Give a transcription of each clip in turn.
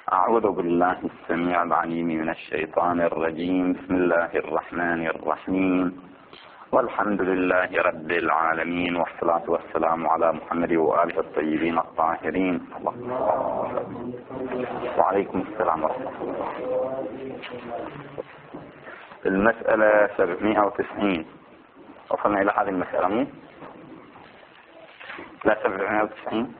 أعوذ بالله السميع العليم من الشيطان الرجيم. بسم الله الرحمن الرحيم، والحمد لله رب العالمين، والصلاة والسلام على محمد وآله الطيبين الطاهرين. وعليكم السلام ورحمة الله. المسألة 790 وصلنا إلى هذه المسألة مو؟ لا 790.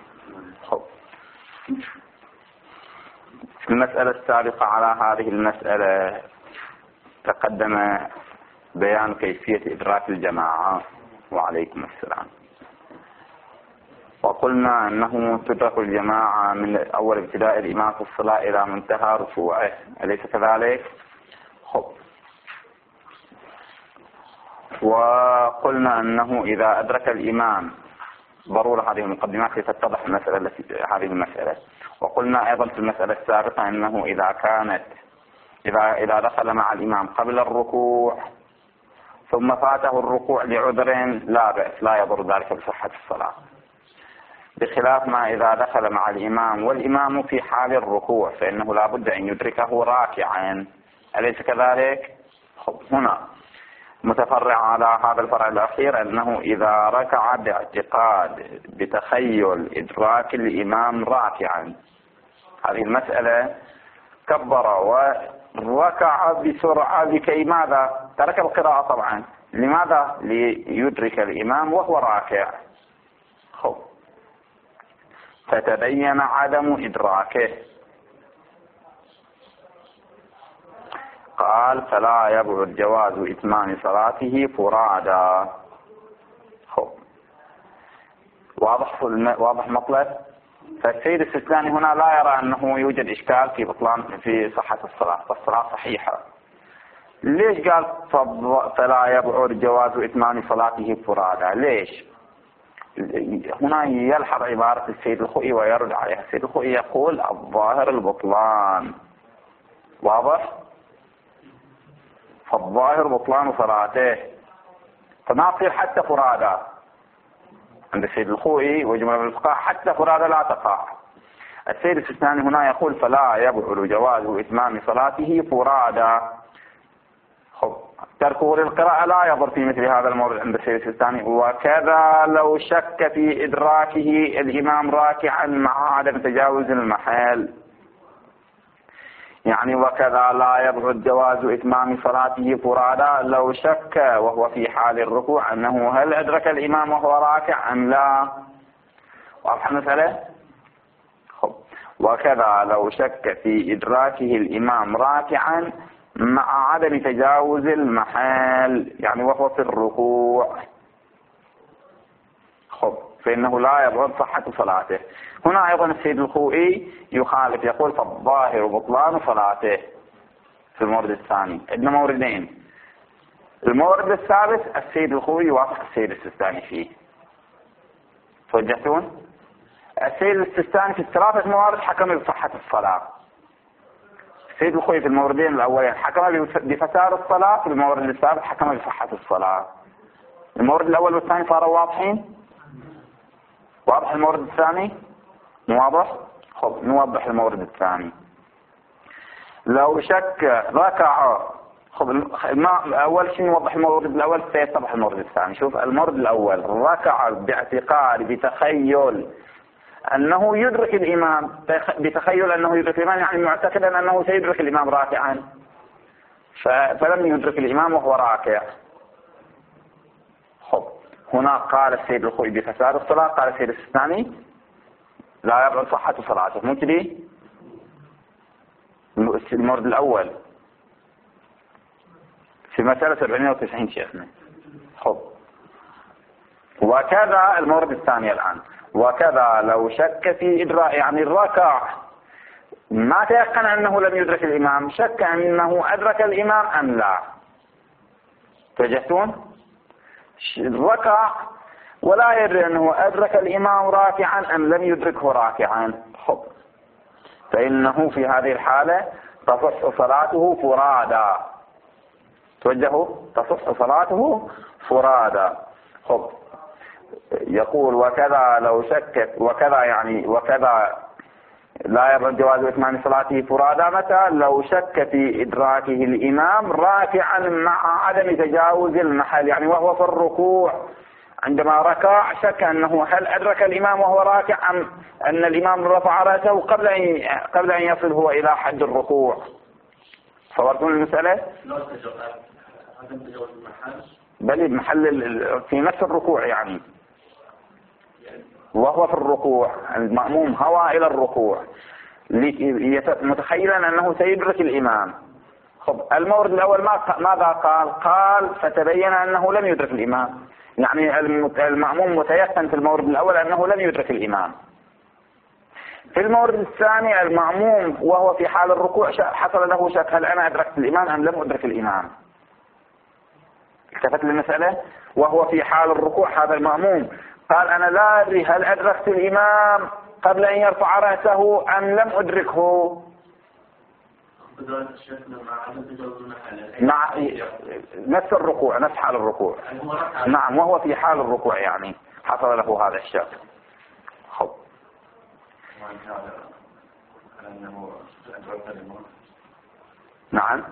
في المسألة السابقة على هذه المسألة تقدم بيان كيفية إدراك الجماعة. وعليكم السلام. وقلنا أنه تدرك الجماعة من أول ابتداء الإمام في الصلاة إلى منتهى ركوعه، أليس كذلك؟ وقلنا أنه إذا أدرك الإمام ضرورة هذه المقدمات لتتضح هذه المسألة. وقلنا أيضا في المسألة السابقة أنه إذا دخل مع الإمام قبل الركوع ثم فاته الركوع لعذر لا بأس، لا يضر ذلك بصحة الصلاة، بخلاف ما إذا دخل مع الإمام والإمام في حال الركوع فإنه لا بد أن يدركه راكعا، أليس كذلك؟ هنا متفرع على هذا الفرع الأخير أنه إذا ركع باعتقاد بتخيل إدراك الإمام راكعا، هذه المسألة كبر وركع بسرعة لكي ماذا؟ ترك القراءة طبعا، لماذا؟ ليدرك الإمام وهو راكع. فتبين عدم إدراكه. قال فلا يبعد جواز إتمام صلاته فرادا. واضح مطلب. فالسيد السيستاني هنا لا يرى أنه يوجد إشكال في بطلان في صحة الصلاة، فالصلاة صحيحة. ليش قال فلا يبعد جواز إتمام صلاته فرادا؟ ليش؟ هنا يلحظ عبارة السيد الخوئي ويرد عليها. السيد الخوئي يقول الظاهر البطلان. واضح؟ فالظاهر بطلان صلاته، فما تصير حتى فرادا عند السيد الخوئي وجمهور الفقهاء، حتى فرادا لا تقع. السيد السيستاني هنا يقول فلا يبعد جواز إتمام صلاته فرادا. تركه للقراءة لا يضر في مثل هذا المورد عند السيد السيستاني. وكذا لو شك في إدراكه الإمام راكعا مع عدم تجاوز المحل، يعني وكذا لا يبعد جواز إتمام صلاته فرادا لو شك وهو في حال الركوع أنه هل أدرك الإمام وهو راكع أم لا. واضح المسألة؟ وكذا لو شك في إدراكه الإمام راكعا مع عدم تجاوز المحل، يعني وهو في الركوع، فإنه لا يبعد صحة صلاته. هنا أيضا السيد الخوئي يخالف، يقول فالظاهر بطلان صلاته في المورد الثاني. عندنا موردين. المورد الثالث السيد الخوئي يوافق السيد السيستاني فيه. توجهتون؟ السيد السيستاني في الثلاثة موارد حكم بصحة الصلاة. السيد الخوئي في الموردين الأولين حكم بفساد الصلاة، في المورد الثالث حكم بصحة الصلاة. المورد الأول والثاني صاروا واضحين؟ واضح المورد الثاني؟ واضح؟ نوضح المورد الثاني. لو شك ركع، أول شيء نوضح المورد الأول سيتضح المورد الثاني. شوف المورد الأول ركع باعتقاد بتخيل أنه يدرك الإمام، بتخيل أنه يدرك الإمام يعني معتقدا أنه سيدرك الإمام راكعا، فلم يدرك الإمام وهو راكع. هنا قال السيد الخوئي بفساد الصلاة، قال السيد السيستاني لا يبعد صحة صلاته. مو كذي؟ المورد الأول في مسألة 790 شيخنا. وكذا المورد الثاني الآن، وكذا لو شك في إدراك، يعني الركع ما تيقن أنه لم يدرك الإمام، شك أنه أدرك الإمام أم لا. توجهتون؟ الركع ولا يدري أنه أدرك الإمام راكعا أم لم يدركه راكعا، فإنه في هذه الحالة تصح صلاته فرادا. توجهوا؟ تصح صلاته فرادا. يقول وكذا لو شك، وكذا يعني وكذا لا يرى جواز إتمام صلاته فرادى متى؟ لو شك في إدراكه الإمام راكعا مع عدم تجاوز المحل، يعني وهو في الركوع عندما ركع شك أنه هل أدرك الإمام وهو راكع أم أن الإمام رفع رأسه قبل أن يصل هو إلى حد الركوع. صورتون المسألة؟ بل محل في نفس الركوع، يعني وهو في الركوع المأموم هوى إلى الركوع متخيلا أنه سيدرك الإمام. خب المورد الأول ماذا قال فتبين أنه لم يدرك الإمام، يعني المأموم متيقن في المورد الأول أنه لم يدرك الإمام. في المورد الثاني المأموم وهو في حال الركوع حصل له شك هل أنا أدركت الإمام أم لم أدرك الإمام. التفت للمسألة وهو في حال الركوع هذا المأموم قال أنا لا أدري هل أدركت الإمام قبل أن يرفع رأسه أم لم أدركه. مع نفس الركوع، نفس حال الركوع، نعم وهو في حال الركوع يعني حصل له هذا الشك. خب نعم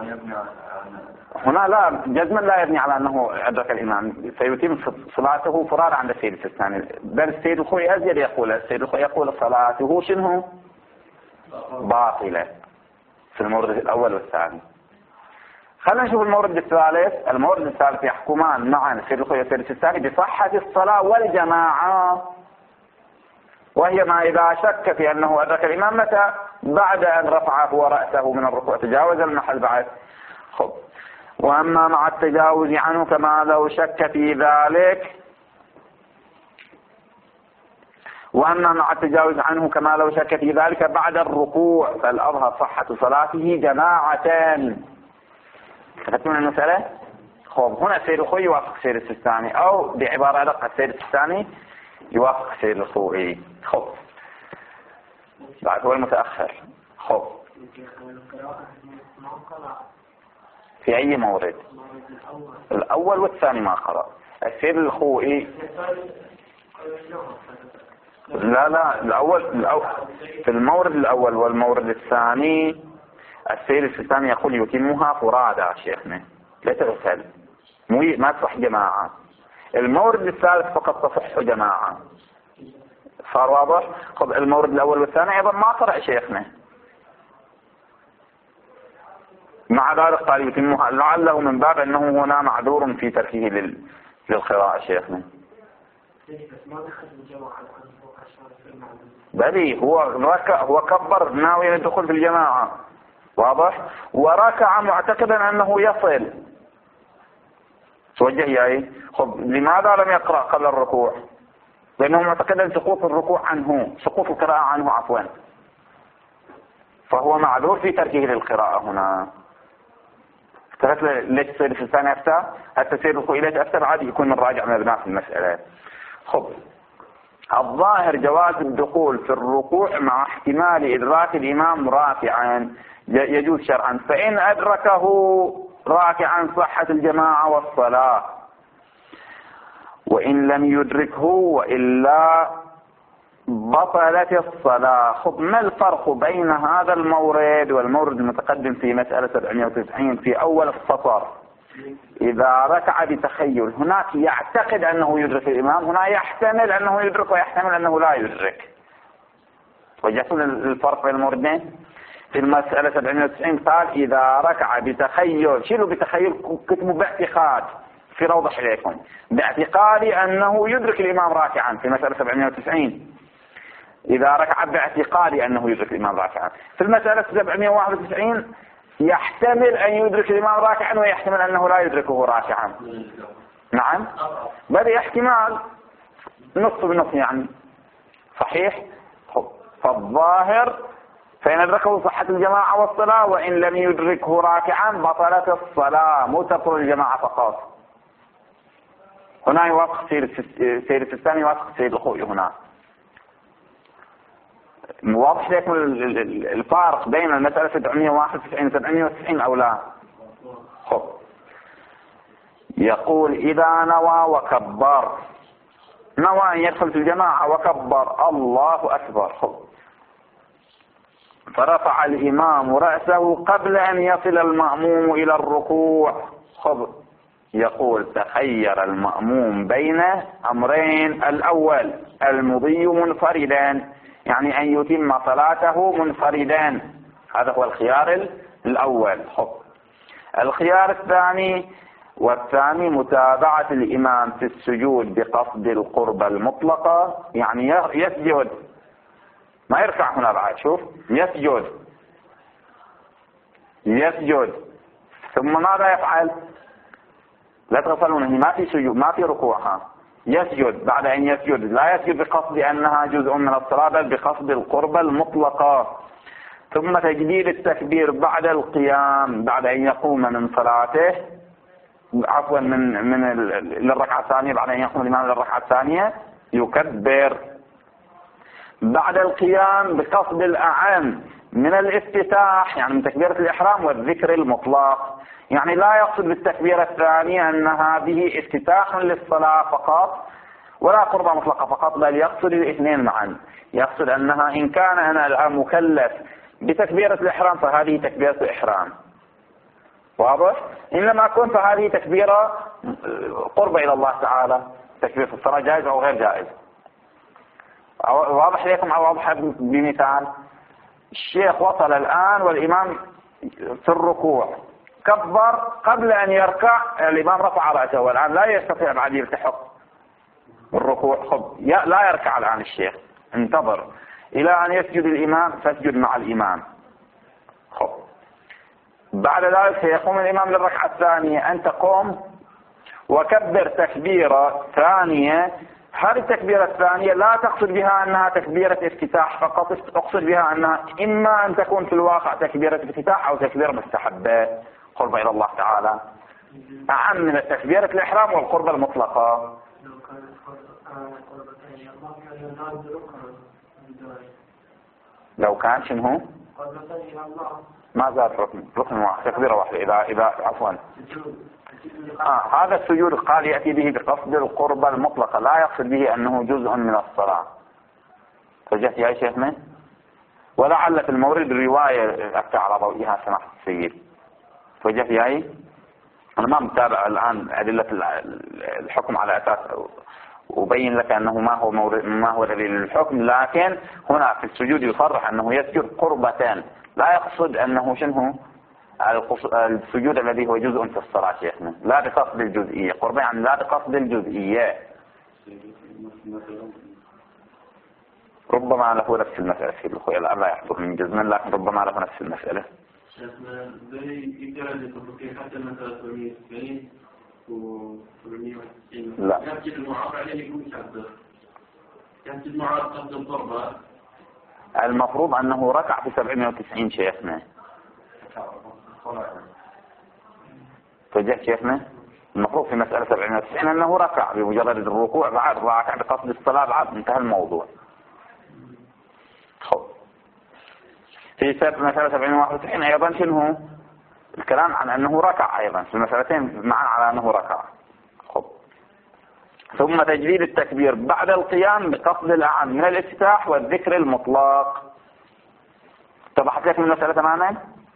هنا لا جزما لا يبني على أنه أدرك الإمام، سيتم صلاته فرادى عند السيد الثاني. بل السيد الخوي أزيد يقول، السيد الخوي يقول صلاته شنو باطلة في المورد الأول والثاني. خلينا نشوف المورد الثالث. المورد الثالث يحكمان معا السيد الخوي والسيد الثاني بصحة الصلاة والجماعة، وهي ما إذا شك في أنه أدرك الإمام متى؟ بعد أن رفع هو رأسه من الركوع تجاوز المحل بعد. خب وأما مع التجاوز عنه كما لو شك في ذلك، وأما مع التجاوز عنه كما لو شك في ذلك بعد الركوع فالأظهر صحة صلاته جماعتان. تفهمون المسألة؟ خب هنا السيد الخوي يوافق السيد السيستاني، أو بعبارة أدق السيد السيستاني يوافق السيد الخوي. خب بعد هو المتأخر. خب في أي مورد؟ الأول والثاني ما قرأ. السيد الخوي لا الأول في المورد الأول والمورد الثاني السيد الثاني يقول يتمها فرادى شيخنا لا تغسل ما تصح جماعة. المورد الثالث فقط تصح جماعة. صار واضح؟ طب المورد الأول والثاني أيضا ما قرأ شيخنا، مع ذلك قال يتمها لعله من باب أنه هنا معذور في تركه للقراءة شيخنا. بلي هو كبر ناوي يدخل في الجماعة واضح، وركع معتقدا أنه يصل. توجه ياي. خب لماذا لم يقرأ قبل الركوع؟ لأنه معتقدا سقوط الركوع عنه، سقوط القراءة عنه عفوا، فهو معذور في تركه للقراءة هنا. افترت ليش السيد الثاني أفتى؟ حتى السيد الخوي ليش أفتى عادي يكون الراجع من أبناء في المسألة. خب الظاهر جواز الدخول في الركوع مع احتمال إدراك الإمام راكعا يجوز شرعا، فإن أدركه راكعا صحت الجماعة والصلاة، وإن لم يدركه وإلا بطلت الصلاة. خب ما الفرق بين هذا المورد والمورد المتقدم في مسألة 790 في أول السطر؟ إذا ركع بتخيل هناك يعتقد أنه يدرك الإمام، هنا يحتمل أنه يدرك ويحتمل أنه لا يدرك. وجدتم الفرق بين الموردين؟ في المسألة 790 قال إذا ركع بتخيل، شيلوا بتخيل كتبوا باعتقاد في روضح إليكم، باعتقاد أنه يدرك الإمام راكعا في مسألة 790. إذا ركع باعتقاد أنه يدرك الإمام راكعا. في المسألة 791 يحتمل أن يدرك الإمام راكعا ويحتمل أنه لا يدركه راكعا. نعم بل احتمال نص بنص يعني صحيح. فالظاهر فإن أدركه صحة الجماعة والصلاة، وإن لم يدركه راكعا بطلت الصلاة، مو تبطل الجماعة فقط. هنا يوافق سيد الثاني يوافق سيد الخوي. هنا واضح لكم الفارق بين المسألة 791 و 790 أو لا؟ خب يقول إذا نوى وكبر، نوى أن يدخل في الجماعة وكبر الله أكبر. خب فرفع الإمام رأسه قبل أن يصل المأموم إلى الركوع. خب يقول تخير المأموم بين أمرين: الأول المضي منفردا، يعني أن يتم صلاته منفردا، هذا هو الخيار الأول. خب الخيار الثاني والثاني متابعة الإمام في السجود بقصد القربة المطلقة، يعني يسجد ما يركع هنا بعد، شوف يسجد ثم ماذا يفعل؟ لا تغفلون، ما في سجود ما في ركوع، يسجد. بعد أن يسجد لا يسجد بقصد أنها جزء من الصلاة بل بقصد القربة المطلقة. ثم تجديد التكبير بعد القيام، بعد أن يقوم من صلاته، عفوا من للركعة الثانية، بعد أن يقوم الإمام للركعة الثانية يكبر بعد القيام بقصد الأعم من الافتتاح، يعني من تكبيرة الإحرام والذكر المطلق، يعني لا يقصد بالتكبيرة الثانية أن هذه افتتاح للصلاة فقط ولا قربة مطلقة فقط، بل يقصد الاثنين معا. يقصد أنها إن كان أنا الآن مكلف بتكبيرة الإحرام فهذه تكبيرة إحرام، واضح؟ إن لم أكن فهذه تكبيرة قربة إلى الله تعالى، تكبيرة الصلاة جائزة أو غير جائزة. واضح لكم أو واضح بمثال؟ الشيخ وصل الآن والإمام في الركوع، كبر قبل أن يركع، الإمام رفع رأسه والآن لا يستطيع بعد يلتحق بالركوع. خب لا يركع الآن الشيخ، انتظر إلى أن يسجد الإمام فاسجد مع الإمام. خب بعد ذلك سيقوم الإمام للركعة الثانية، أنت قم وكبر تكبيرة ثانية. هذه التكبيرة الثانية لا تقصد بها أنها تكبيرة افتتاح فقط، تقصد بها أنها إما أن تكون في الواقع تكبيرة افتتاح أو تكبيرة مستحبة قربة إلى الله تعالى، أعم من التكبيرة الإحرام والقربة المطلقة. لو كان شنو؟ ما زاد ركن واحد، تكبيرة واحدة. إذا عفوا هذا السجود قال يأتي به بقصد القربة المطلقة، لا يقصد به أنه جزء من الصلاة. فجأت يا شيخنا، ولعل في المورد الرواية أفتح على ضوئها سماحة السيد. فجأت يا أنا ما متابع الآن أدلة الحكم على أساس أبين لك أنه ما هو دليل الحكم، لكن هنا في السجود يصرح أنه يسجد قربتان، لا يقصد أنه شنو السجود الذي هو جزء في الصلاة شيخنا، لا بقصد الجزئية. قربة يعني لا بقصد الجزئية، ربما له نفس المسألة في الأخوة، لا يحصل من جزما، لكن ربما له نفس المسألة. شيخنا زي إدارة تطبيق حتى مثلا 790 و 790 لا يأتي المعارض عليه يكون شابه، يأتي المعارض قصد الضربة. المفروض أنه ركع في 790 شيخنا. فجأة شيخنا المفروض في مسألة 790 أنه ركع بمجرد الركوع، بعد ركع بقصد الصلاة، بعد انتهى الموضوع. في مسألة 791 أيضا شنو الكلام عن أنه ركع، أيضا في المسألتين معا على أنه ركع. ثم تجديد التكبير بعد القيام بقصد الأعم من الافتتاح والذكر المطلق. اتضحت لك من المسألة تماما؟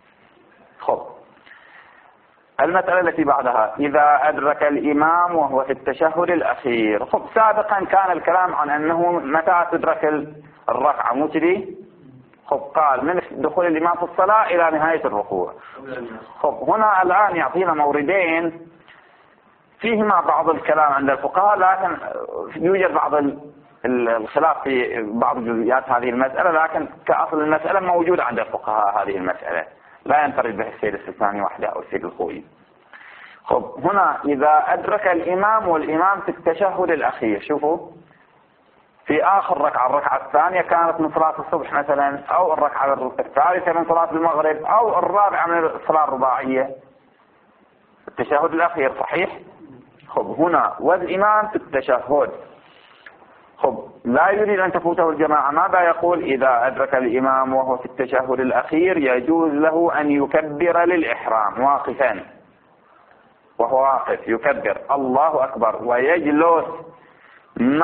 المسألة التي بعدها إذا أدرك الإمام وهو في التشهد الأخير. سابقا كان الكلام عن أنه متى تدرك الركعة مجري، قال من دخول الإمام في الصلاة إلى نهاية الركوع. هنا الآن يعطينا موردين فيهما بعض الكلام عند الفقهاء، لكن يوجد بعض الخلاف في بعض جزئيات هذه المسألة، لكن كأصل المسألة موجودة عند الفقهاء. هذه المسألة لا ينفرد به السيد السيستاني وحده أو السيد الخوئي. هنا إذا أدرك الإمام والإمام في التشهد الأخير، شوفوا في آخر ركعة، الركعة الثانية كانت من صلاة الصبح مثلا، أو الركعة الثالثة من صلاة المغرب، أو الرابعة من الصلاة الرباعية، التشهد الأخير صحيح. هنا والإمام في التشهد، لا يريد أن تفوته الجماعة، ماذا يقول؟ إذا أدرك الإمام وهو في التشهد الأخير يجوز له أن يكبر للإحرام واقفا، وهو واقف يكبر الله أكبر ويجلس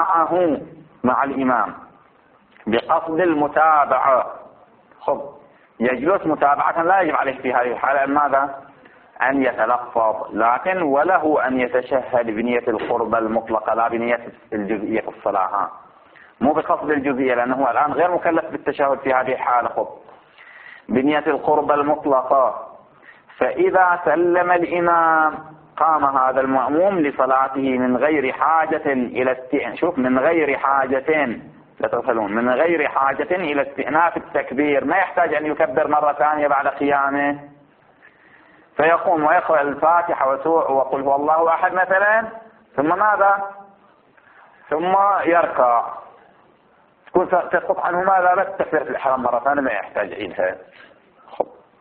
مع الإمام بقصد المتابعة. يجلس متابعة لا يجب عليه في هذه الحالة ماذا؟ أن يتلفظ، لكن وله أن يتشهد بنية القربة المطلقة لا بنية الجزئية في الصلاة، مو بقصد الجزئية، لأنه الآن غير مكلف بالتشهد في هذه الحالة. خب بنية القربة المطلقة. فإذا سلم الإمام قام هذا المأموم لصلاته من غير حاجة إلى شوف من غير حاجة، لا تغفلون، من غير حاجة إلى استئناف التكبير، ما يحتاج أن يكبر مرة ثانية بعد قيامه، فيقوم ويقرأ الفاتحة وقل هو الله أحد مثلا، ثم ماذا؟ ثم يركع، تكون تسقط عنه ماذا؟ بس تكبيرة الإحرام مرة ثانية ما يحتاج إليها. خب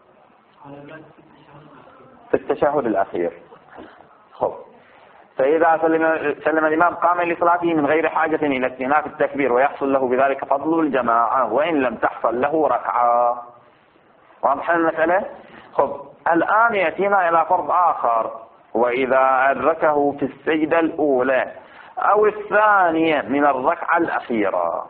في التشهد الأخير. خب فإذا سلم الإمام قام لصلاته من غير حاجة إلى استئناف التكبير ويحصل له بذلك فضل الجماعة، وإن لم تحصل له ركعة. واضح المسألة؟ خب الآن يأتينا إلى فرض آخر، وإذا أدركه في السجدة الأولى أو الثانية من الركعة الأخيرة،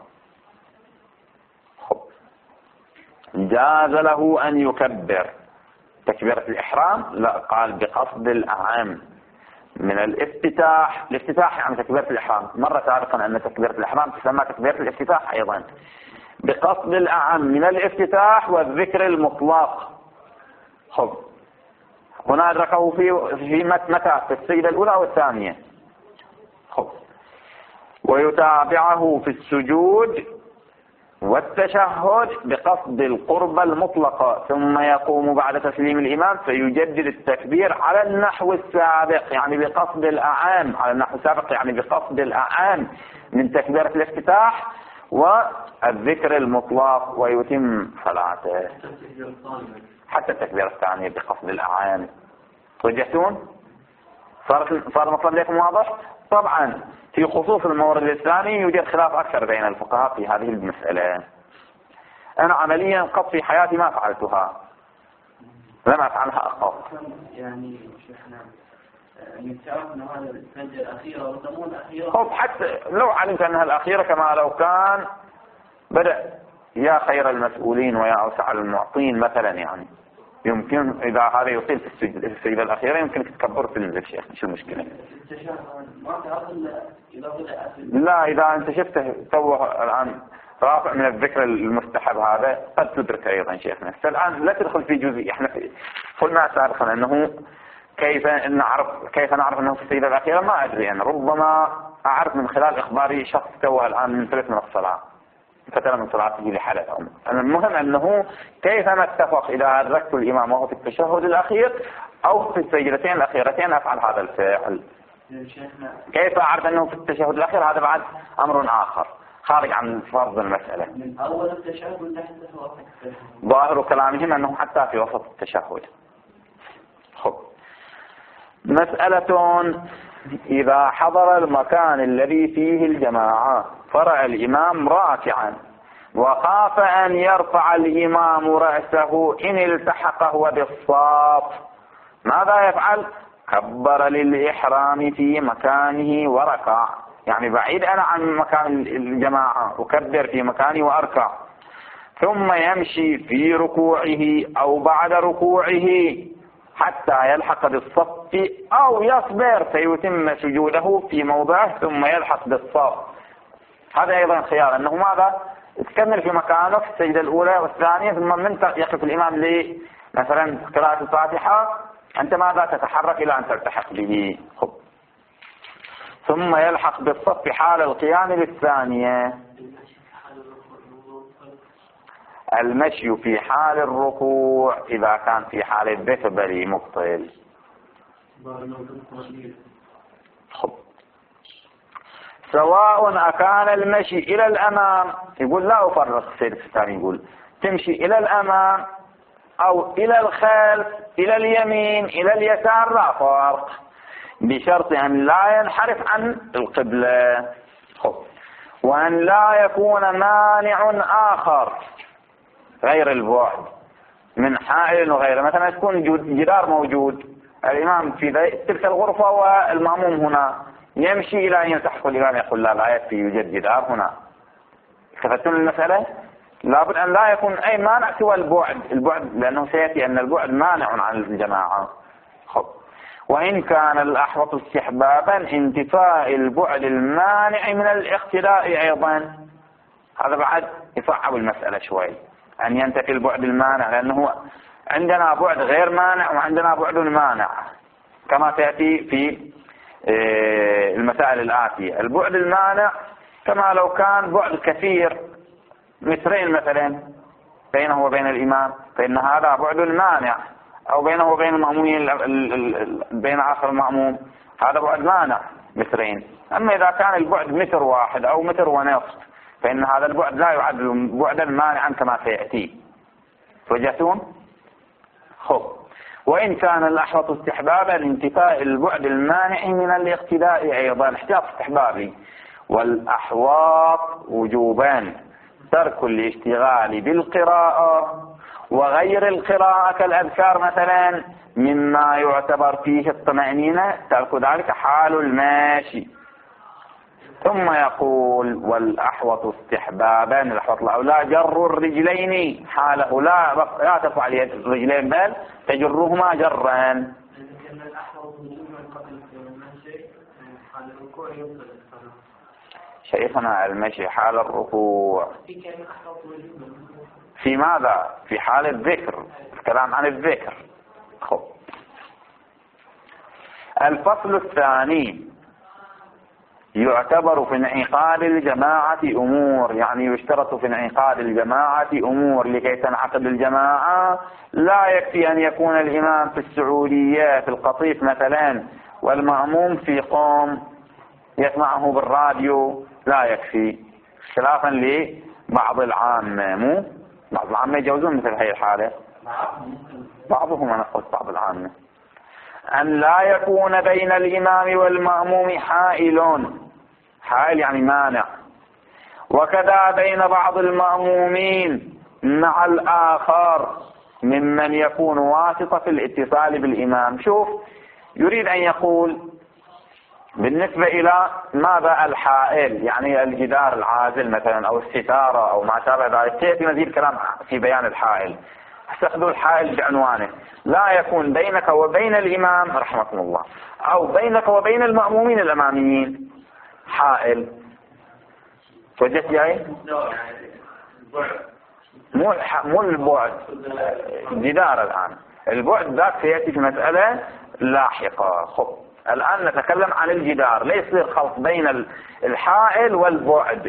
خب جاز له أن يكبر تكبيرة الإحرام؟ لا، قال بقصد الأعم من الافتتاح. الافتتاح يعني تكبيرة الإحرام، مرة سابقا أن تكبيرة الإحرام تسمى تكبيرة الافتتاح أيضا. بقصد الأعم من الافتتاح والذكر المطلق. خب هنا أدركه في متى؟ في السجدة الأولى أو الثانية. خب ويتابعه في السجود والتشهد بقصد القربة المطلقة، ثم يقوم بعد تسليم الإمام فيجدد التكبير على النحو السابق، يعني بقصد الأعام، على النحو السابق يعني بقصد الأعام من تكبيرة الافتتاح والذكر المطلق، ويتم صلاته حتى التكبيرة الثانية بقصد الأعام. وجهتون؟ صار مطلب لكم واضح؟ طبعا في خصوص المورد الثاني يوجد خلاف أكثر بين الفقهاء في هذه المسألة. أنا عمليا قط في حياتي ما فعلتها، لم أفعلها أقط. يعني شيخنا نتعرف أن هذا السجدة الأخيرة وتمون الأخيرة. خب حتى لو علمت أنها الأخيرة، كما لو كان بدأ يا خير المسؤولين ويا أوسع المعطين مثلا، يعني يمكن إذا هذا يطيل في السجدة الأخيرة يمكنك تكبر في الشيخ، شو المشكلة؟ لا، إذا أنت شفته توه الآن رافع من الذكر المستحب هذا قد تدرك أيضا شيخنا. الآن لا تدخل في جزء، احنا قلنا سابقا أنه كيف نعرف أنه في السجدة الأخيرة، ما أدري أنا، ربما أعرف من خلال إخباري شخص توه الآن من ثلث من الصلاة، فترة من صلاته لحالة أمر. المهم أنه كيف نتفق إذا أدركت الإمام وهو في التشهد الأخير أو في السجدتين الأخيرتين أفعل هذا الفعل. كيف أعرف أنه في التشهد الأخير؟ هذا بعد أمر آخر خارج عن فرض المسألة. من أول التشهد لحد وسط التشهد. ظاهر كلامهم أنه حتى في وسط التشهد. خب مسألة: إذا حضر المكان الذي فيه الجماعة فرأى الإمام راكعا وخاف أن يرفع الإمام رأسه إن التحق هو بالصف، ماذا يفعل؟ كبر للإحرام في مكانه وركع، يعني بعيد أنا عن مكان الجماعة، أكبر في مكاني وأركع، ثم يمشي في ركوعه أو بعد ركوعه حتى يلحق بالصف، أو يصبر فيتم سجوده في موضعه ثم يلحق بالصف. هذا أيضا خيار، أنه ماذا؟ تكمل في مكانه في السجدة الأولى والثانية، ثم من يقف الإمام مثلا قراءة الفاتحة أنت ماذا؟ تتحرك إلى أن تلتحق به. خب. ثم يلحق بالصف حال القيام بالثانية. المشي في حال الركوع إذا كان في حال الذكر مبطل. خب. سواء أكان المشي إلى الأمام، يقول لا أفرق، السيد الثاني يقول تمشي إلى الأمام أو إلى الخلف، إلى اليمين، إلى اليسار، لا فرق، بشرط أن لا ينحرف عن القبلة. خب. وأن لا يكون مانع آخر غير البعد من حائل وغيره، مثلا يكون جدار موجود، الإمام في تلك الغرفة والمأموم هنا، يمشي إلى أن يلتحق الإمام، يقول لا يكفي، يوجد جدار هنا. استفدتم المسألة؟ لابد أن لا يكون أي مانع سوى البعد لأنه سيأتي أن البعد مانع عن الجماعة. خب. وإن كان الأحوط استحبابا انتفاء البعد المانع من الاقتداء أيضا. هذا بعد يصعب المسألة شوي، أن ينتفي البعد المانع، لأنه عندنا بعد غير مانع وعندنا بعد مانع كما تأتي في المسائل الآتية. البعد المانع كما لو كان بعد كثير مترين مثلا بينه وبين الإمام، فإن هذا بعد مانع، أو بينه وبين المأمومين بين آخر المأموم هذا بعد مانع مترين. أما إذا كان البعد متر واحد أو متر ونصف فإن هذا البعد لا يعد بعدا مانعا كما سيأتي. وجدتم؟ خب. وإن كان الأحوط استحبابا انتفاء البعد المانع من الاقتداء أيضا، احتياط استحبابي. والأحواط وجوبان ترك الاشتغال بالقراءة وغير القراءة كالأذكار مثلا مما يعتبر فيه الطمأنينة، ترك ذلك حال الماشي. ثم يقول والأحوط استحبابا، الأحوط الأولى جر الرجلين حاله، لا ترفع الرجلين بل تجرهما جرا. شيخنا المشي حال الركوع في ماذا؟ في حال الذكر، الكلام عن الذكر. خب. الفصل الثاني يعتبر في انعقاد الجماعة أمور، يعني يشترط في انعقاد الجماعة أمور لكي تنعقد الجماعة. لا يكفي أن يكون الإمام في السعودية في القطيف مثلا والمأموم في قوم يسمعه بالراديو، لا يكفي، خلافا لبعض العامة. مو بعض العامة يجوزون مثل هذه الحالة، بعضهم، أنا قلت بعض العامة، أن لا يكون بين الإمام والمأموم حائل يعني مانع، وكذا بين بعض المأمومين مع الآخر ممن يكون واسطة في الاتصال بالإمام. شوف، يريد أن يقول بالنسبة إلى ماذا الحائل، يعني الجدار العازل مثلا أو الستارة أو ما شابه ذلك، سيأتي مزيد كلام في بيان الحائل. استخدموا الحائل بعنوانه، لا يكون بينك وبين الإمام رحمكم الله أو بينك وبين المأمومين الأماميين حائل. وجدت جاي؟ مو البعد، جدار الآن، البعد ذاك سيأتي في مسألة لاحقة. خب. الآن نتكلم عن الجدار، لا يصير خلط بين الحائل والبعد.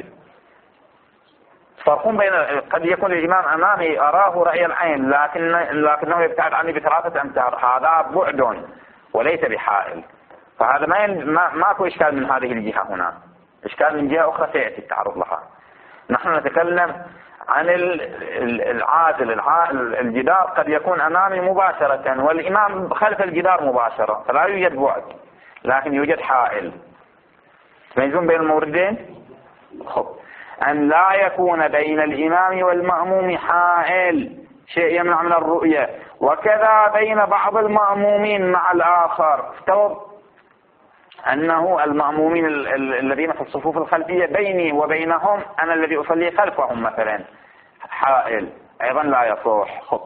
فرق بين، قد يكون الإمام أمامي أراه رأي العين لكنه يبتعد عني ب3 أمتار، هذا بعد وليس بحائل. فهذا ماكو إشكال من هذه الجهة. هنا إشكال من جهة أخرى سيأتي التعرض لها. نحن نتكلم عن العازل، الجدار قد يكون أمامي مباشرة والإمام خلف الجدار مباشرة، فلا يوجد بعد لكن يوجد حائل. تميزون بين الموردين؟ خب. أن لا يكون بين الإمام والمأموم حائل، شيء يمنع من الرؤية، وكذا بين بعض المأمومين مع الآخر. افترض أنه المأمومين الذين في الصفوف الخلفية بيني وبينهم أنا الذي أصلي خلفهم مثلا حائل، أيضا لا يصح. خب.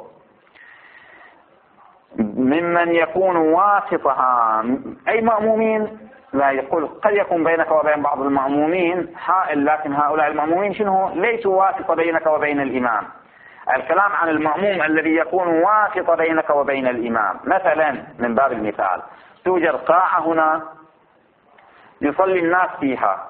ممن يكون واسطها أي مأمومين، لا يقول قد يكون بينك وبين بعض المأمومين حائل، لكن هؤلاء المأمومين شنو؟ ليسوا واسطة بينك وبين الإمام. الكلام عن المأموم الذي يكون واسطة بينك وبين الإمام. مثلا من باب المثال، توجد قاعة هنا يصلي الناس فيها،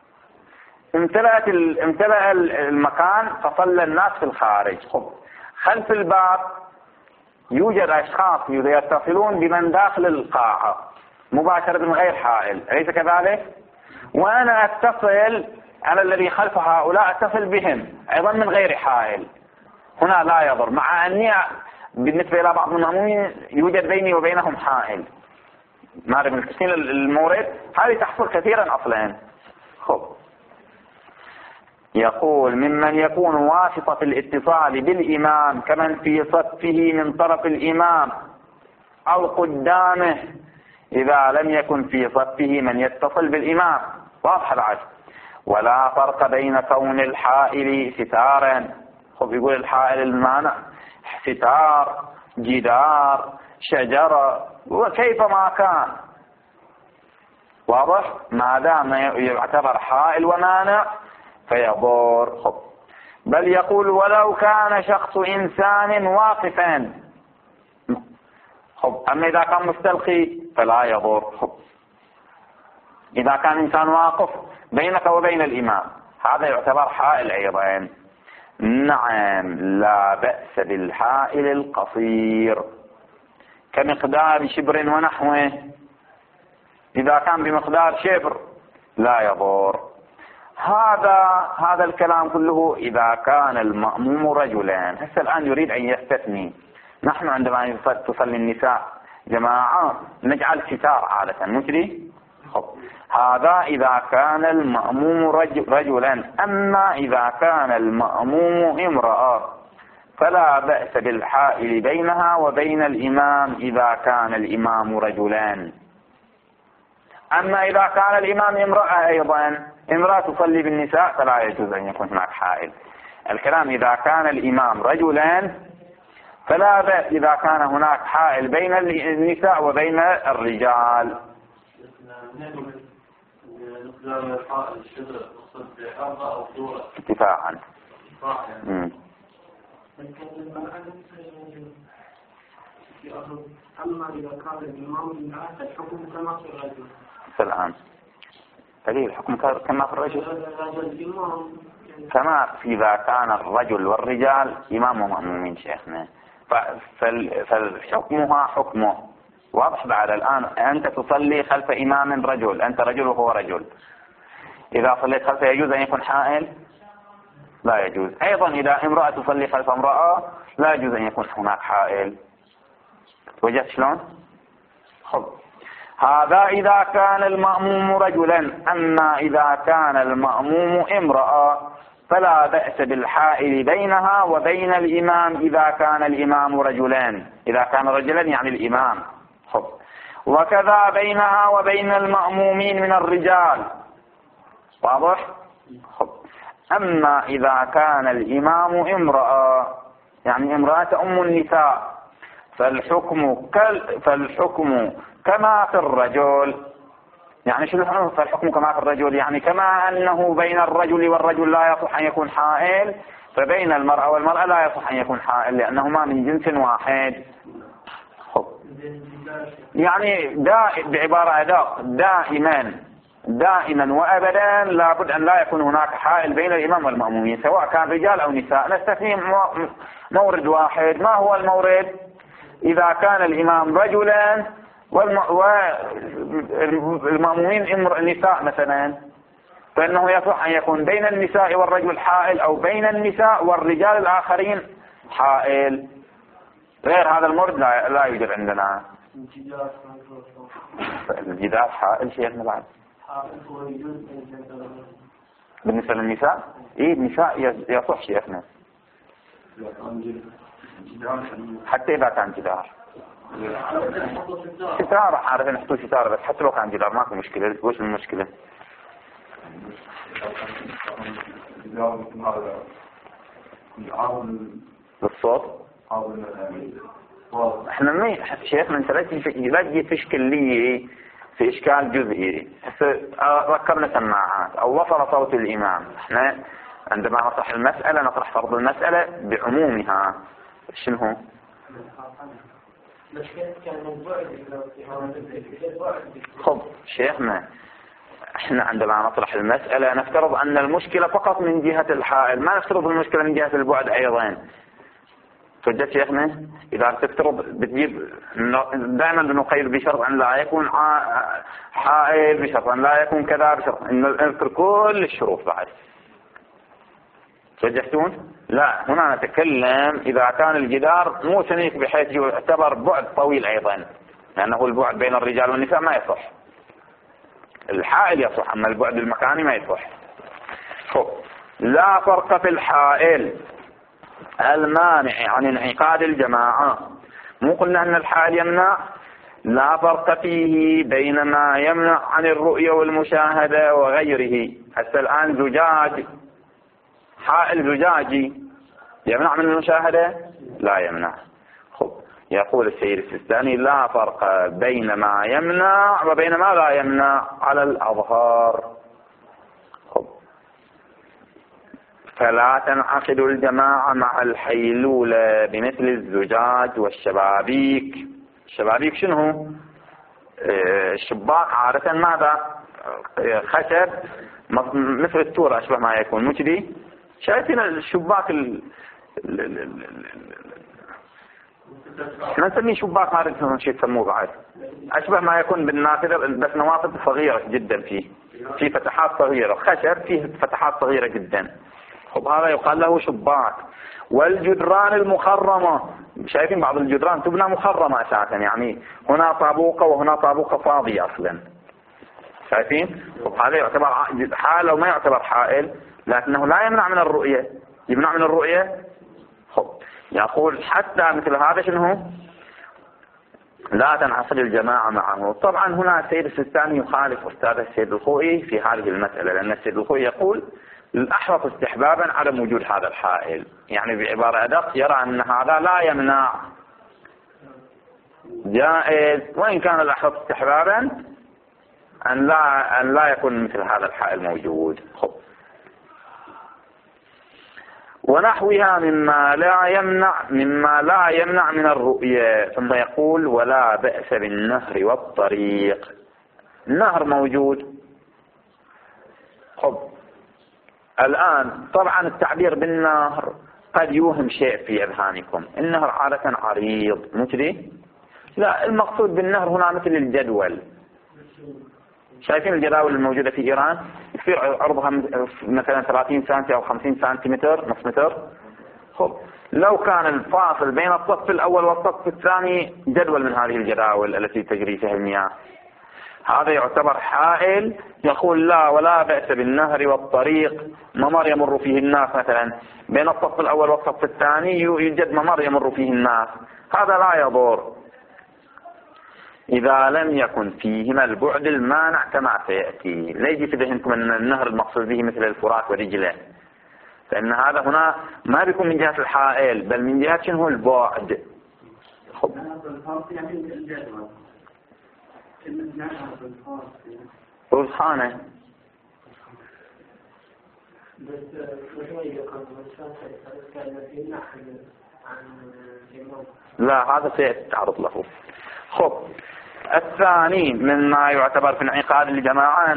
امتلأ المكان فصلى الناس في الخارج. خب. خلف الباب يوجد أشخاص يتصلون بمن داخل القاعة مباشرة من غير حائل، أليس كذلك؟ وأنا أتصل على الذي خلف هؤلاء، أتصل بهم أيضا من غير حائل. هنا لا يضر، مع أني بالنسبة إلى بعض المأمومين يوجد بيني وبينهم حائل. معرفة من تسهيل المورد هذه تحصل كثيرا أصلا. خب. يقول ممن يكون واسطة في الاتصال بالإمام كمن في صفه من طرف الإمام أو قدامه إذا لم يكن في صفه من يتصل بالإمام. واضح العجب. ولا فرق بين كون الحائل ستارا. خب يقول الحائل المانع ستار، جدار، شجرة، وكيف ما كان. واضح؟ ما دام يعتبر حائل ومانع فيضر. خب بل يقول ولو كان شخص إنسان واقفا. خب أما إذا كان مستلقي فلا يضر. خب إذا كان إنسان واقف بينك وبين الإمام هذا يعتبر حائل أيضا. نعم لا بأس بالحائل القصير كمقدار شبر ونحوه. إذا كان بمقدار شبر لا يضر. هذا الكلام كله إذا كان المأموم رجلا. هسه الآن يريد أن يستثني. نحن عندما تصلي النساء جماعة نجعل ستار عادة مجري. هذا إذا كان المأموم رجلا. أما إذا كان المأموم امرأة فلا بأس بالحائل بينها وبين الإمام إذا كان الإمام رجلا. أما إذا كان الإمام امرأة أيضا، امرأة تصلي بالنساء فلا يجوز أن يكون هناك حائل. الكلام إذا كان الإمام رجلا فلا بأس إذا كان هناك حائل بين النساء وبين الرجال. اتفاقا. أما إذا كان الإمام الحكم كما في الرجل. الآن دليل الحكم كما في الرجل كما إذا كان الرجل والرجال إمام ومأمومين شيخنا فالحكمها حكمه واضح. بعد الآن أنت تصلي خلف إمام رجل، أنت رجل وهو رجل، إذا صليت خلفه يجوز أن يكون حائل؟ لا يجوز. أيضا إذا امرأة تصلي خلف امرأة لا يجوز أن يكون هناك حائل. وجدت شلون؟ خب هذا إذا كان المأموم رجلا. أما إذا كان المأموم امرأة فلا بأس بالحائل بينها وبين الإمام إذا كان الإمام رجلان. إذا كان رجلا يعني الإمام. خب وكذا بينها وبين المأمومين من الرجال. واضح؟ خب أما إذا كان الإمام امرأة يعني امرأة أم النساء فالحكم كما في الرجل. يعني شو الحكم؟ فالحكم كما في الرجل يعني كما أنه بين الرجل والرجل لا يصح أن يكون حائل فبين المرأة والمرأة لا يصح أن يكون حائل لأنهما من جنس واحد. يعني بعبارة أدق دائما وأبدا لابد أن لا يكون هناك حائل بين الإمام والمأمومين سواء كان رجال أو نساء. نستثني مورد واحد. ما هو المورد؟ إذا كان الإمام رجلا والمأمومين النساء مثلا فإنه يصح أن يكون بين النساء والرجل حائل أو بين النساء والرجال الآخرين حائل. غير هذا المورد لا يوجد عندنا. الجدار حائل شيخنا بعد بالنسبة للنساء. إيه النساء يصح شيخنا حتى إذا كان جدار. ستارة عارفين نحطوا ستارة بس حتى لو كان جدار ماكو مشكلة. وش المشكلة؟ بالصوت. احنا شيخنا انت لا تجي تشكل لي في اشكال جزئي. ركبنا سماعات او وصل صوت الامام. احنا عندما نطرح المسألة نطرح فرض المسألة بعمومها. شنو؟ خب شيخنا احنا عندما نطرح المسألة نفترض ان المشكلة فقط من جهة الحائل ما نفترض المشكلة من جهة البعد ايضا. توجد شيخنا اذا تفترض بتجيب دائما بنقيد بشرط ان لا يكون حائل بشرط ان لا يكون كذا بشرط ان نذكر كل الشروط بعد. توجهتون؟ لا هنا نتكلم إذا كان الجدار مو سميك بحيث يعتبر بعد طويل أيضا لأنه البعد بين الرجال والنساء ما يصح. الحائل يصح أما البعد المكاني ما يصح. لا فرق في الحائل المانع عن انعقاد الجماعة. مو قلنا أن الحائل يمنع؟ لا فرق فيه بين ما يمنع عن الرؤية والمشاهدة وغيره. حتى الآن زجاج حائل زجاجي يمنع من المشاهدة؟ لا يمنع. خب يقول السيد السيستاني لا فرق بين ما يمنع وبين ما لا يمنع على الأظهار. خب فلا تنعقد الجماعة مع الحيلولة بمثل الزجاج والشبابيك. الشبابيك شنو؟ الشباك عادة ماذا؟ خشب مثل التورة أشبه ما يكون، مو كذي؟ شايفين الشباك احنا نسميه شباك، هذا شيء تسموه بعد أشبه ما يكون بالنافذة بس نواطب صغيرة جدا فيه فتحات صغيرة، خشب فيه فتحات صغيرة جدا. خب هذا يقال له شباك. والجدران المخرمة، شايفين بعض الجدران تبنى مخرمة أساسا، يعني هنا طابوقة وهنا طابوقة فاضية أصلا، شايفين؟ خب هذا يعتبر حائل أو ما يعتبر حائل، لكنه لا يمنع من الرؤية. يمنع من الرؤية. خب يقول حتى مثل هذا شنو؟ لا تنعقد الجماعة معه. طبعا هنا السيد السيستاني يخالف أستاذ السيد الخوئي في هذه المسألة، لأن السيد الخوئي يقول الأحوط استحبابا عدم وجود هذا الحائل، يعني بعبارة أدق يرى أن هذا لا يمنع، جائز، وإن كان الأحوط استحبابا أن لا يكون مثل هذا الحائل موجود. خب ونحوها مما لا يمنع من الرؤية. ثم يقول ولا بأس بالنهر والطريق. النهر موجود. خب الآن طبعا التعبير بالنهر قد يوهم شيء في أذهانكم، النهر عادة عريض مو كذي؟ لا، المقصود بالنهر هنا مثل الجدول. شايفين الجداول الموجودة في إيران يصير عرضها مثلا 30 سنتي أو 50 سنتيمتر، نصف متر. خب لو كان الفاصل بين الصف الأول والصف الثاني جدول من هذه الجداول التي تجري فيها المياه، هذا يعتبر حائل. يقول لا ولا بأس بالنهر والطريق، ممر يمر فيه الناس، مثلا بين الصف الأول والصف الثاني يوجد ممر يمر فيه الناس، هذا لا يضر إذا لم يكن فيهما البعد المانع كما سيأتي. لا يجي في ذهنكم أن النهر المقصود به مثل الفرات ودجلة، لأن هذا هنا ما بيكون من جهة الحائل بل من جهة شنو البعد. خب رزحانة لا، هذا سيتعرض له. خب الثاني مما يعتبر في انعقاد الجماعة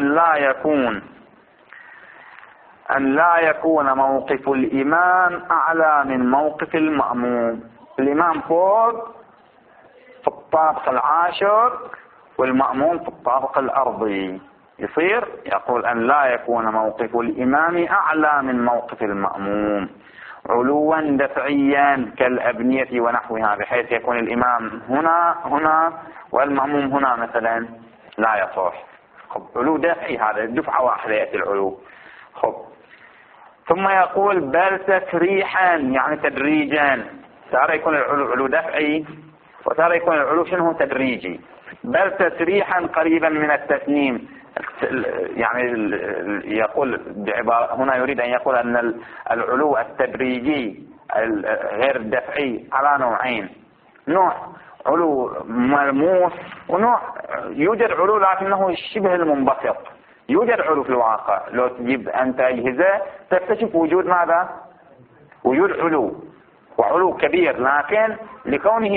أن لا يكون موقف الإمام أعلى من موقف المأموم. الإمام فوق في الطابق العاشر والمأموم في الطابق الأرضي، يقول أن لا يكون موقف الإمام أعلى من موقف المأموم علوا دفعيا كالأبنية ونحوها، بحيث يكون الإمام هنا والمأموم هنا مثلا، لا يصح. خب علو دفعي، هذا دفعة واحدة يأتي العلو. خب ثم يقول بل تسريحا، يعني تدريجا، ترى يكون العلو علو دفعي وترى يكون العلو شنو تدريجي. بل تسريحا قريبا من التسنيم، يعني يقول بعبارة هنا يريد أن يقول أن العلو التدريجي غير الدفعي على نوعين، نوع علو ملموس ونوع يوجد علو لكنه شبه المنبسط. يوجد علو في الواقع، لو تجيب أنت أجهزة تكتشف وجود ماذا؟ وجود علو، وعلو كبير، لكن لكونه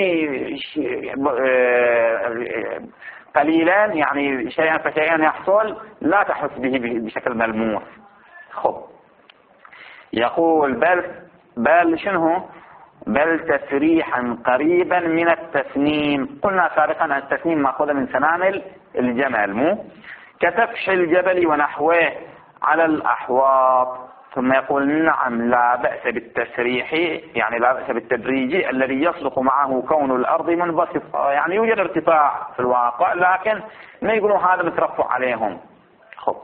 قليلا يعني شيئا فشيئا يحصل لا تحس به بشكل ملموس. خب يقول بل شنو؟ بل تسريحا قريبا من التسنيم. قلنا سابقا أن التسنيم مأخوذ من سنامل الجمل، مو كتفش الجبل ونحوه على الأحواض. ثم يقول نعم لا بأس بالتسريح، يعني لا بأس بالتدريج الذي يصدق معه كون الأرض منبسطة، يعني يوجد ارتفاع في الواقع لكن ما يقولوا هذا مترفع عليهم. خب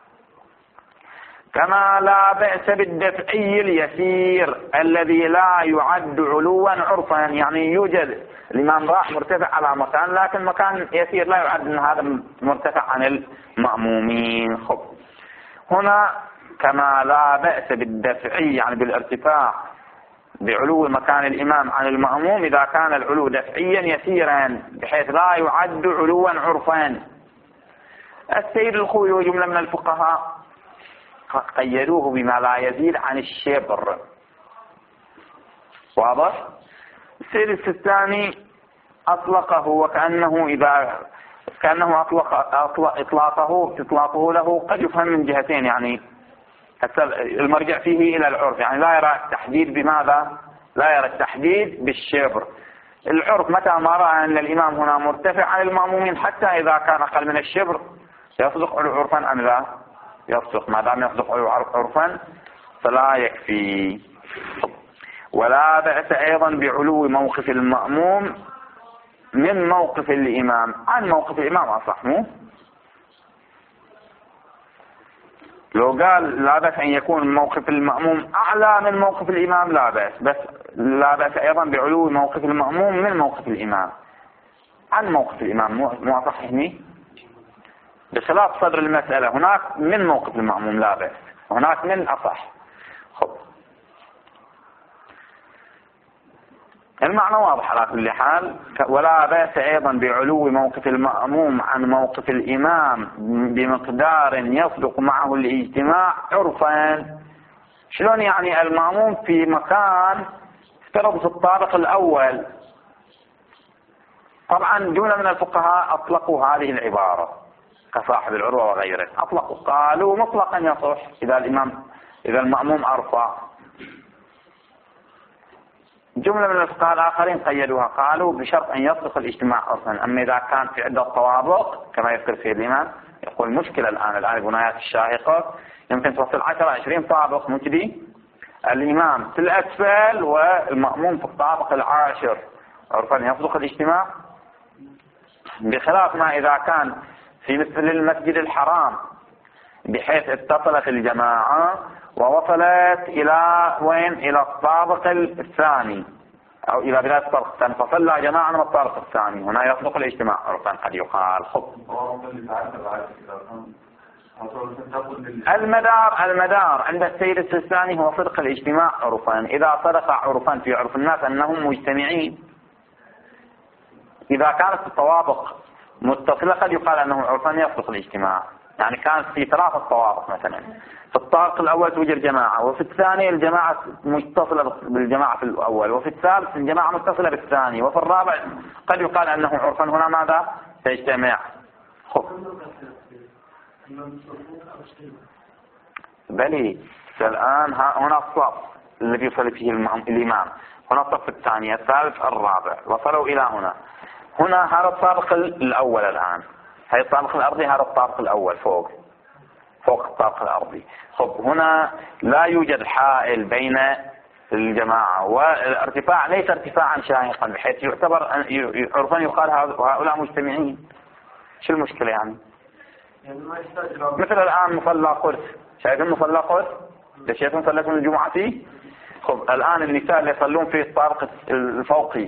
كما لا بأس بالدفعي اليسير الذي لا يعد علوا عرفا، يعني يوجد الإمام راح مرتفع على مكان لكن مكان يسير لا يعد أن هذا مرتفع عن المأمومين. خب هنا كما لا بأس بالدفعي يعني بالارتفاع بعلو مكان الإمام عن المأموم إذا كان العلو دفعيا يسيرا بحيث لا يعد علوا عرفا. السيد الخوي وجملة من الفقهاء قيدوه بما لا يزيد عن الشبر. واضح؟ السيد السيستاني أطلقه وكأنه إطلاقه له قد يفهم من جهتين، يعني المرجع فيه إلى العرف، يعني لا يرى التحديد بماذا؟ لا يرى التحديد بالشبر. العرف متى ما رأى أن الإمام هنا مرتفع عن المأمومين حتى إذا كان أقل من الشبر يصدق عرفا أم لا؟ يصدق. ما دام يصدق عرفا فلا يكفي. ولا بأس أيضا بعلو موقف المأموم من موقف الإمام عن موقف الإمام، أصح مو؟ لو قال لا بأس أن يكون موقف المأموم أعلى من موقف الإمام لا بأس، بس لا بأس أيضا بعلو موقف المأموم من موقف الإمام عن موقف الإمام، مو أصح هني؟ بخلاف صدر المسألة هناك من موقف المأموم لا بأس، هناك من أصح. خب المعنى واضح على كل حال. ولا بأس أيضا بعلو موقف المأموم عن موقف الإمام بمقدار يصدق معه الاجتماع عرفا. شلون يعني؟ المأموم في مكان افترض في الطابق الأول. طبعا جملة من الفقهاء أطلقوا هذه العبارة كصاحب العروة وغيره، أطلقوا قالوا مطلقا يصح إذا المأموم أرفع. جملة من الفقهاء الآخرين قيدوها قالوا بشرط أن يصدق الاجتماع عرفا. أما إذا كان في عدة طوابق كما يذكر فيه الإمام، يقول مشكلة الآن البنايات الشاهقة يمكن توصل 10-20 طابق مجدي، الإمام في الأسفل والمأموم في الطابق العاشر، عرفا يصدق الاجتماع. بخلاف ما إذا كان في مثل المسجد الحرام بحيث اتصلت الجماعة ووصلت إلى وين؟ إلى الطابق الثاني أو إلى بداية الطابق الثاني، فصلى جماعة من الطابق الثاني، هنا يصدق الاجتماع عرفا. قد يقال خب المدار عند السيد السيستاني هو صدق الاجتماع عرفا. إذا صدق عرفا في عرف الناس أنهم مجتمعين، إذا كانت الطوابق متصلة قد يقال أنه عرفا يصدق الاجتماع. يعني كانت في 3 طوابق مثلا، في الطابق الأول توجد جماعة، وفي الثاني الجماعة متصلة بالجماعة في الأول، وفي الثالث الجماعة متصلة بالثاني، وفي الرابع قد يقال أنه عرفا هنا ماذا؟ تجتمع. بلي الآن هنا الصف الذي يصلي فيه الإمام، هنا الصف الثاني الثالث الرابع وصلوا إلى هنا هذا الطابق الأول. الآن هذا الطابق الأرضي، هذا الطابق الأول فوق الطابق الأرضي. خب هنا لا يوجد حائل بين الجماعة، والارتفاع ليس ارتفاعا شاهقا بحيث يعتبر عرفا يقال هؤلاء مجتمعين. شو المشكلة يعني؟ مثل الآن مصلى قرص، شايفين مصلى قرص؟ شايفين صلاتهم الجمعة فيه؟ خب الآن النساء اللي يصلون في الطابق الفوقي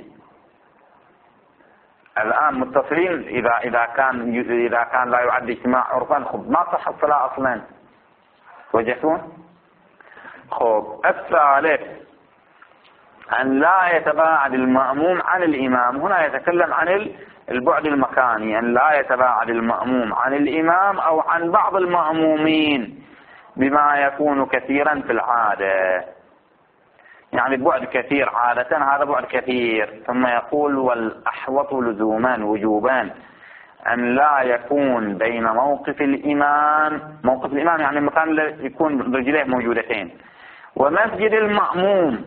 الآن متصلين، إذا كان لا يعد اجتماع عرفا خب ما صح الصلاة أصلا. وجهتون؟ خب الثالث أن لا يتباعد المأموم عن الإمام. هنا يتكلم عن البعد المكاني، أن لا يتباعد المأموم عن الإمام أو عن بعض المأمومين بما يكون كثيرا في العادة. يعني البعد كثير عادة، هذا بعد كثير. ثم يقول والأحوط لزوما وجوبا أن لا يكون بين موقف الإمام يعني المكان اللي يكون رجليه موجودتين ومسجد المأموم،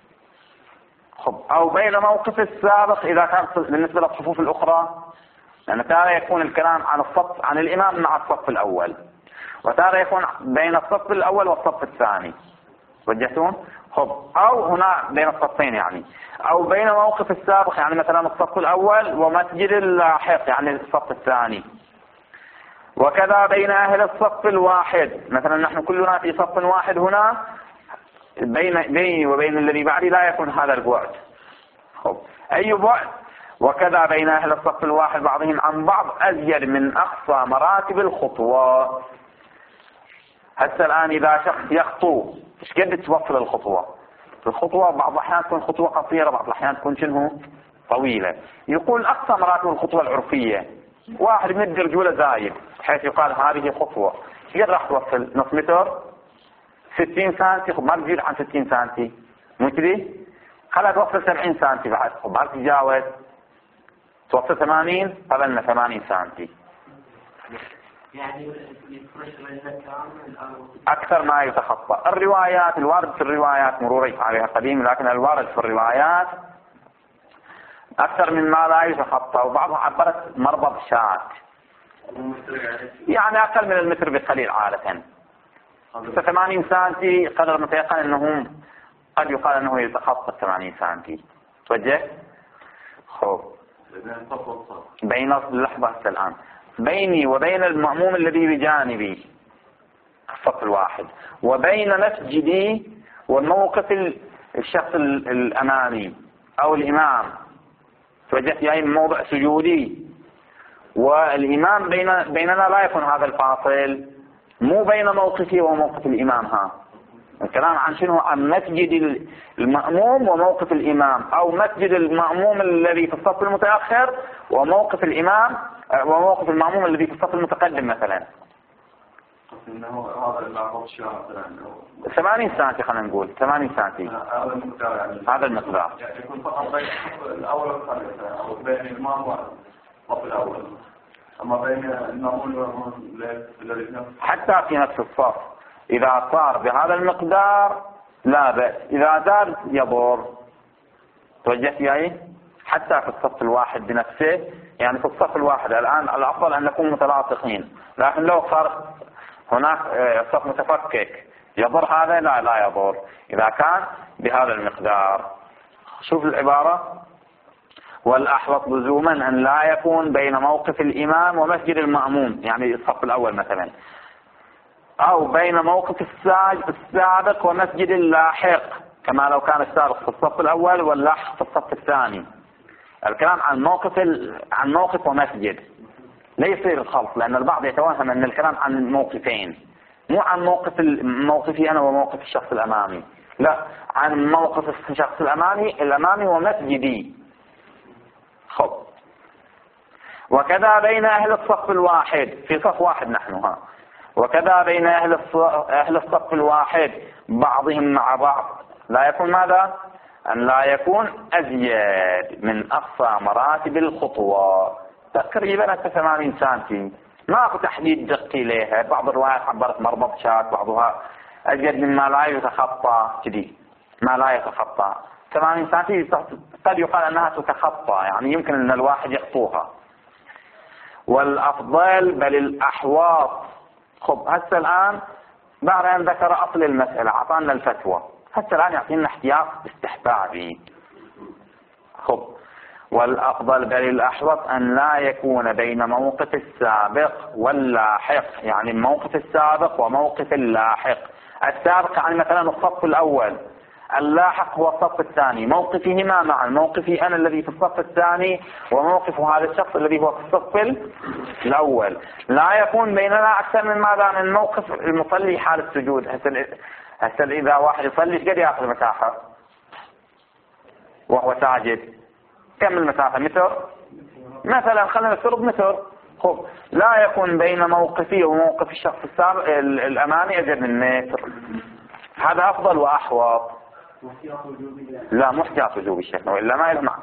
أو بين موقف السابق إذا كان بالنسبة للصفوف الأخرى، لأن تارة يكون الكلام عن الإمام مع الصف الأول، وتارة يكون بين الصف الأول والصف الثاني. وجهتون؟ أو هنا بين الصفين يعني، أو بين موقف السابق يعني مثلا الصف الأول ومسجد اللاحق يعني الصف الثاني. وكذا بين أهل الصف الواحد، مثلا نحن كلنا في صف واحد هنا، بيني وبين الذي بعدي لا يكون هذا البعد. أي بعد؟ وكذا بين أهل الصف الواحد بعضهم عن بعض أزيد من أقصى مراتب الخطوة. حتى الآن إذا شخص يخطو إيش قد توصل الخطوة؟ الخطوة بعض الأحيان تكون خطوة قصيرة، بعض الأحيان تكون شنو طويلة. يقول أقصى مراتب الخطوة العرفية واحد يمد رجوله زايد حيث يقال هذه خطوة. قد راح توصل نص متر 60 سنتي، ما تزيد عن 60 سنتي، مو كذي؟ خلها توصل 70 سنتي بعد، ما تتجاوز، توصل 80 قبلنا 80 سنتي. يعني يفرش المكان أكثر ما يتخطى. الروايات الوارد في الروايات مروري عليها قديم، لكن الوارد في الروايات أكثر من ما لا يتخطى، وبعضها عبرت مربض شاة، يعني أقل من المتر بقليل عادة. 80 سنتي قدر متيقن أنه قد يقال أنه يتخطى 80 سنتي. توجه؟ خوف بين اللحظة الآن بيني وبين المأموم الذي بجانبي الصف الواحد، وبين مسجدي وموقف الشخص الأمامي أو الإمام. توجهت يعني موضع سجودي والإمام بيننا لا يكون هذا الفاصل، مو بين موقفي وموقف الإمام. الكلام عن شنو؟ عن مسجد المأموم وموقف الإمام، أو مسجد المأموم الذي في الصف المتأخر وموقف الإمام وموقف المأموم الذي في الصف المتقدم مثلا. 80 سنتي خلينا نقول 80 سنتي هذا المقدار. يكون فقط بين الأول والثالث أو بين الإمام والصف الأول، أما بين المأموم الذي حتى في نفس الصف إذا صار بهذا المقدار لا بأس، إذا زاد يضر. توجهت يعني حتى في الصف الواحد بنفسه، يعني في الصف الواحد الآن الأفضل أن نكون متلاصقين، لكن لو صار هناك صف متفكك يضر هذا؟ لا يضر إذا كان بهذا المقدار. شوف العبارة: والأحوط لزوما أن لا يكون بين موقف الإمام ومسجد المأموم، يعني الصف الأول مثلا، أو بين موقف السابق ومسجد اللاحق، كما لو كان السابق في الصف الأول واللاحق في الصف الثاني. الكلام عن موقف ومسجد، لا يصير الخلط، لأن البعض يتوهم أن الكلام عن موقفين، مو عن موقفي أنا وموقف الشخص الأمامي، لا، عن موقف الشخص الأمامي ومسجدي. خب. وكذا بين أهل الصف الواحد، في صف واحد نحن وكذا بين أهل الصف الواحد بعضهم مع بعض لا يكون ماذا؟ أن لا يكون أزيد من أقصى مراتب الخطوة، تقريبا 80 سنتي، ما أكو تحديد دقي لها. بعض الروايات عبرت مربط شات، بعضها أزيد مما لا يتخطى كذي، ما لا يتخطى 80 سنتي قد يقال أنها تتخطى، يعني يمكن أن الواحد يخطوها. والأفضل بل الأحواط. خب هسه الآن بعد أن ذكر أصل المسألة أعطانا الفتوى، هسه الآن يعطينا احتياط استحبابي. خب. والأفضل بل الأحوط أن لا يكون بين موقف السابق واللاحق، يعني موقف السابق وموقف اللاحق. السابق يعني مثلا الصف الأول، اللاحق هو الصف الثاني، موقفهما معا، موقفي أنا الذي في الصف الثاني وموقف هذا الشخص الذي هو في الصف الأول. لا يكون بيننا أكثر من ماذا؟ من موقف المصلي حال السجود. هسه إذا واحد يصلي قد يأخذ مساحة وهو ساجد؟ كم المسافة؟ متر مثلا، خلينا نفترض متر. خب. لا يكون بين موقفي وموقف الشخص السابق الأمامي أزيد من متر، هذا أفضل وأحوط. لا مو احتياط وجوبي الشيخ، وإلا ما يجمع.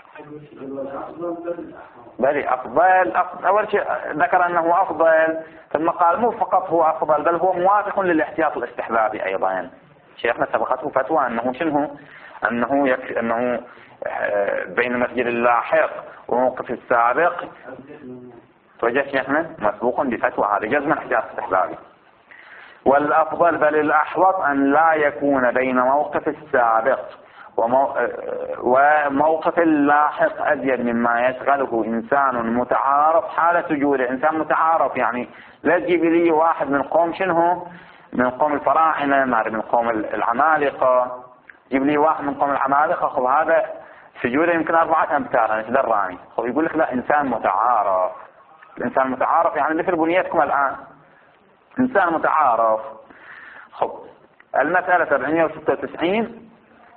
بل أفضل أول شيء ذكر أنه أفضل، ثم قال مو فقط هو أفضل بل هو موافق للاحتياط الاستحبابي أيضا. شيخنا سبقته فتوى أنه شنو؟ أنه بين مسجد اللاحق وموقف السابق. توجه شيخنا مسبوق بفتوى هذا جزما احتياط استحبابي. والأفضل بل الأحوط أن لا يكون بين موقف السابق وموقف اللاحق أزيد مما يشغله إنسان متعارف حال سجوده. إنسان متعارف يعني لا تجيب لي واحد من قوم شنو؟ من قوم الفراعنة، من قوم العمالقة، جيب لي واحد من قوم العمالقة. خب هذا سجوده يمكن 4 أمتار، أنا دراني. خب يقول لك لا، إنسان متعارف. الإنسان متعارف يعني مثل بنيتكم الآن، إنسان متعارف. خب. المسألة 796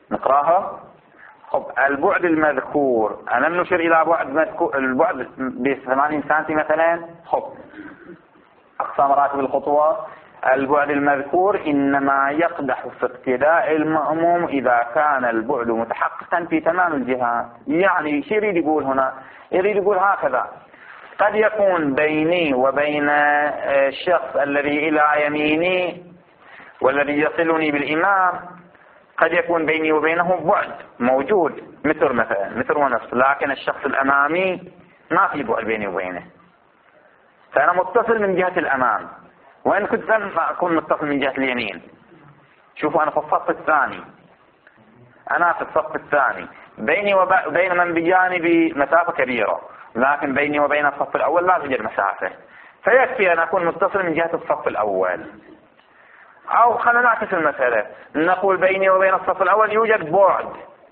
نقراها. خب البعد المذكور ألم نشر إلى بعد مذكور البعد ب80 سنتي مثلا. خب أقصى مراتب الخطوة البعد المذكور إنما يقدح في اقتداء المأموم إذا كان البعد متحققا في تمام الجهات. يعني شو يريد يقول هنا؟ يريد يقول هكذا: قد يكون بيني وبين الشخص الذي إلى يميني والذي يصلني بالإمام قد يكون بيني وبينه بعد موجود متر مثلا، متر ونصف، لكن الشخص الأمامي ما في بعد بيني وبينه، فأنا متصل من جهة الأمام، وإن كنت لم أكون متصل من جهة اليمين. شوفوا أنا في الصف الثاني، أنا في الصف الثاني بيني وبين من بجانبي مسافة كبيرة، لكن بيني وبين الصف الأول لا توجد مسافة، فيكفي أن أكون متصل من جهة الصف الأول. أو خلينا نعكس المسألة، نقول بيني وبين الصف الأول يوجد بعد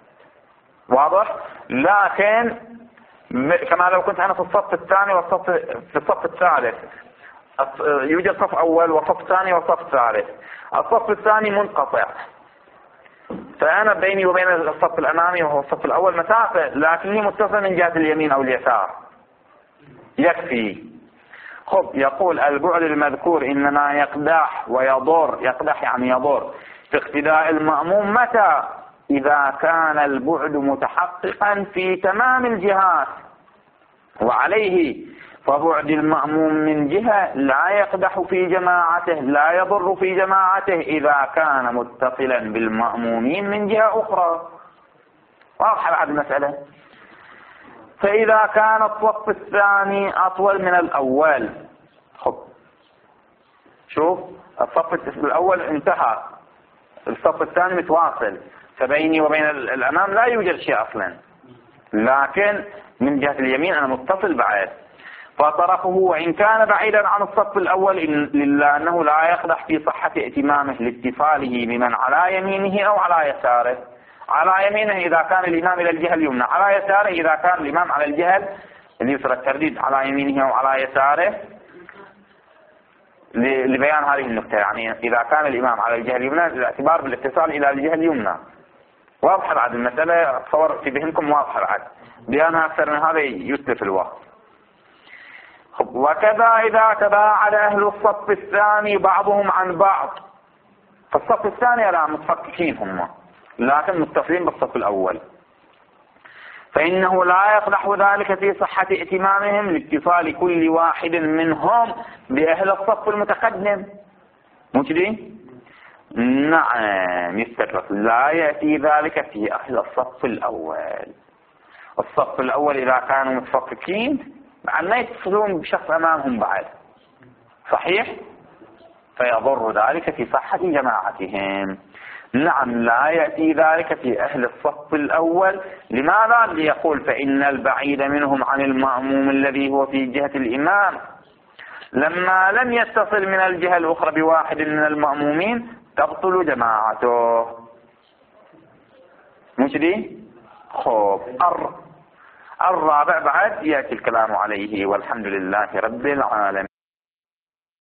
واضح، لكن كما لو كنت أنا في الصف الثاني في الصف الثالث، يوجد صف أول وصف ثاني وصف ثالث، الصف الثاني منقطع، فأنا بيني وبين الصف الأمامي وهو الصف الأول مسافة، لكني متصل من جهة اليمين أو اليسار، يكفي. خب يقول البعد المذكور إنما يقدح ويضر، يقدح يعني يضر في اقتداء المأموم متى؟ إذا كان البعد متحققا في تمام الجهات، وعليه فبعد المأموم من جهة لا يقدح في جماعته، لا يضر في جماعته إذا كان متصلا بالمأمومين من جهة أخرى. واضحة بعد المسألة. فإذا كان الصف الثاني أطول من الأول، خب شوف الصف الأول انتهى، الصف الثاني متواصل، فبيني وبين الأمام لا يوجد شيء أصلا، لكن من جهة اليمين أنا متصل بعد، فطرفه وإن كان بعيدا عن الصف الأول إلا أنه لا يقدح في صحة ائتمامه لاتصاله بمن على يمينه أو على يساره. على يمينه إذا كان الإمام إلى الجهة اليمنى، على يساره إذا كان الإمام على الجهة اليسرى. الترديد على يمينه أو على يساره لبيان هذه النقطة، يعني إذا كان الإمام على الجهة اليمنى الاعتبار بالاتصال إلى الجهة اليمنى. واضحة بعد المسألة، أتصور في ذهنكم واضحة بعد، بيانها أكثر من هذا يتلف الوقت. وكذا إذا تباعد أهل الصف الثاني بعضهم عن بعض، فالصف الثاني لا متفككين هم، لكن متصلين بالصف الأول، فإنه لا يقدح ذلك في صحة ائتمامهم لاتصال كل واحد منهم بأهل الصف المتقدم. مجدي؟ نعم يستقر، لا يأتي ذلك في أهل الصف الأول. الصف الأول إذا كانوا متفككين عن ما يتصلون بشخص أمامهم بعد، صحيح؟ فيضر ذلك في صحة جماعتهم. نعم لا يأتي ذلك في أهل الصف الأول. لماذا؟ ليقول فإن البعيد منهم عن المأموم الذي هو في جهة الإمام لما لم يتصل من الجهة الأخرى بواحد من المأمومين تبطل جماعته. مش دي؟ خب الرابع بعد يأتي الكلام عليه، والحمد لله رب العالمين.